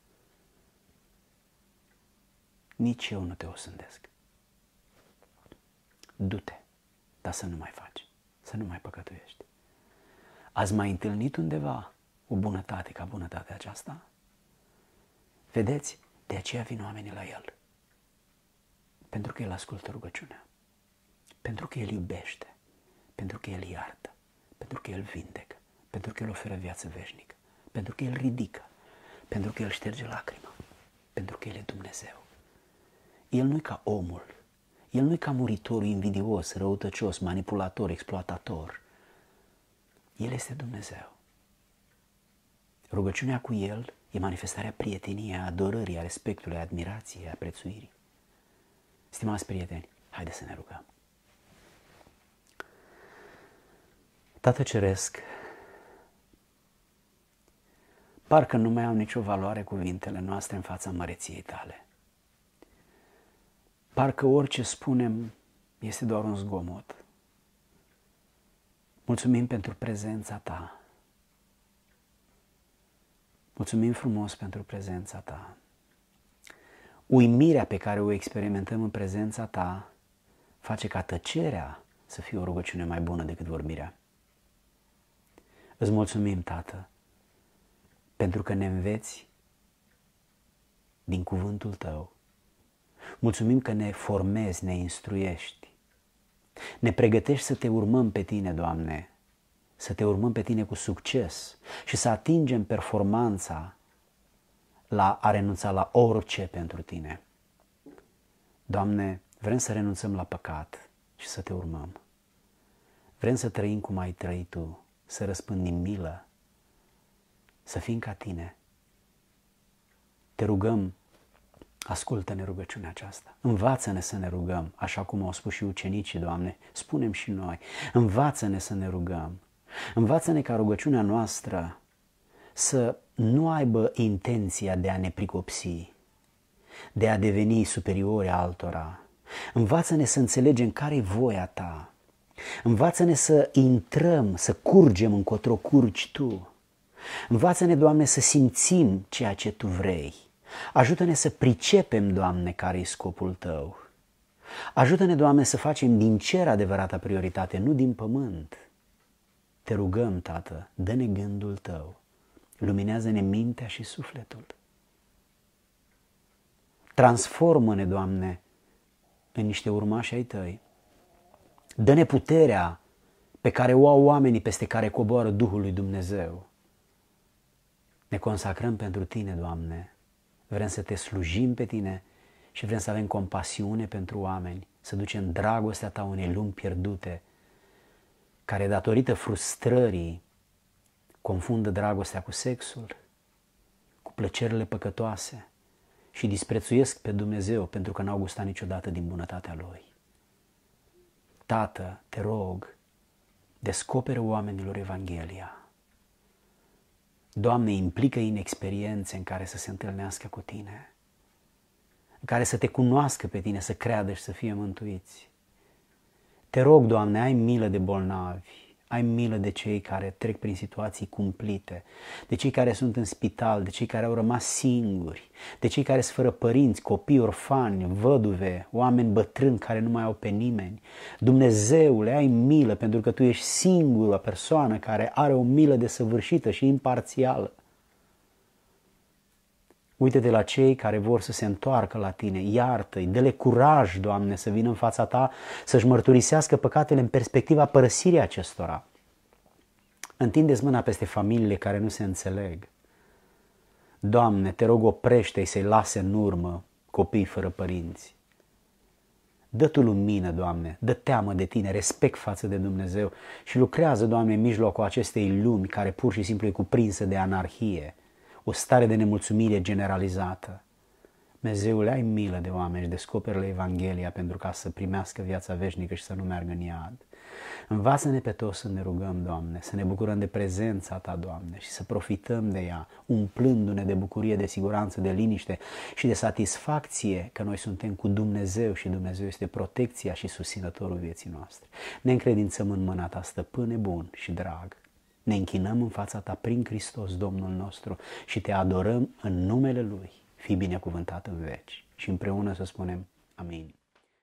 Nici eu nu te osândesc. Du-te, dar să nu mai faci, să nu mai păcătuiești. Ați mai întâlnit undeva o bunătate ca bunătatea aceasta? Vedeți, de aceea vin oamenii la El. Pentru că El ascultă rugăciunea, pentru că El iubește, pentru că El iartă, pentru că El vindecă, pentru că El oferă viață veșnică, pentru că El ridică, pentru că El șterge lacrima, pentru că El e Dumnezeu. El nu-i ca omul. El nu-i ca muritorul invidios, răutăcios, manipulator, exploatator. El este Dumnezeu. Rugăciunea cu El e manifestarea prieteniei, a adorării, a respectului, a admirației, a prețuirii. Stimați prieteni, haideți să ne rugăm. Tată Ceresc, parcă nu mai au nicio valoare cuvintele noastre în fața măreției Tale. Parcă orice spunem este doar un zgomot. Mulțumim pentru prezența Ta. Mulțumim frumos pentru prezența Ta. Uimirea pe care o experimentăm în prezența Ta face ca tăcerea să fie o rugăciune mai bună decât vorbirea. Îți mulțumim, Tată, pentru că ne înveți din cuvântul Tău. Mulțumim că ne formezi, ne instruiești. Ne pregătești să Te urmăm pe Tine, Doamne, să Te urmăm pe Tine cu succes și să atingem performanța la a renunța la orice pentru Tine. Doamne, vrem să renunțăm la păcat și să Te urmăm. Vrem să trăim cum ai trăit Tu, să răspândim milă, să fim ca Tine. Te rugăm, ascultă-ne rugăciunea aceasta. Învață-ne să ne rugăm, așa cum au spus și ucenicii, Doamne, spunem și noi. Învață-ne să ne rugăm. Învață-ne ca rugăciunea noastră să nu aibă intenția de a ne pricopsi, de a deveni superiori altora. Învață-ne să înțelegem care e voia Ta. Învață-ne să intrăm, să curgem încotro curgi Tu. Învață-ne, Doamne, să simțim ceea ce Tu vrei. Ajută-ne să pricepem, Doamne, care e scopul Tău. Ajută-ne, Doamne, să facem din cer adevărata prioritate, nu din pământ. Te rugăm, Tată, dă-ne gândul Tău. Luminează-ne mintea și sufletul. Transformă-ne, Doamne, în niște urmași ai Tăi. Dă-ne puterea pe care o au oamenii peste care coboară Duhul lui Dumnezeu. Ne consacrăm pentru Tine, Doamne. Vrem să Te slujim pe Tine și vrem să avem compasiune pentru oameni, să ducem dragostea Ta unei lumi pierdute, care datorită frustrării confundă dragostea cu sexul, cu plăcerile păcătoase și disprețuiesc pe Dumnezeu pentru că n-au gustat niciodată din bunătatea Lui. Tată, Te rog, descoperă oamenilor Evanghelia. Doamne, implică-i în experiențe în care să se întâlnească cu Tine, în care să Te cunoască pe Tine, să creadă și să fie mântuiți. Te rog, Doamne, ai milă de bolnavi, ai milă de cei care trec prin situații cumplite, de cei care sunt în spital, de cei care au rămas singuri, de cei care sunt fără părinți, copii orfani, văduve, oameni bătrâni care nu mai au pe nimeni. Dumnezeule, ai milă pentru că Tu ești singura persoană care are o milă desăvârșită și imparțială. Uită-te la cei care vor să se întoarcă la Tine, iartă-i, dă-le curaj, Doamne, să vină în fața Ta, să-și mărturisească păcatele în perspectiva părăsirii acestora. Întinde-ți mâna peste familiile care nu se înțeleg. Doamne, Te rog, oprește-i să-i lase în urmă copii fără părinți. Dă Tu lumină, Doamne, dă teamă de Tine, respect față de Dumnezeu și lucrează, Doamne, în mijlocul acestei lumi care pur și simplu e cuprinsă de anarhie, o stare de nemulțumire generalizată. Dumnezeule, ai milă de oameni și descoperă-le Evanghelia pentru ca să primească viața veșnică și să nu meargă în iad. Învață-ne pe toți să ne rugăm, Doamne, să ne bucurăm de prezența Ta, Doamne, și să profităm de ea, umplându-ne de bucurie, de siguranță, de liniște și de satisfacție că noi suntem cu Dumnezeu și Dumnezeu este protecția și susținătorul vieții noastre. Ne încredințăm în mâna Ta, Stăpâne bun și drag. Ne închinăm în fața Ta prin Hristos, Domnul nostru, și Te adorăm în numele Lui. Fii binecuvântat în veci. Și împreună să spunem amin.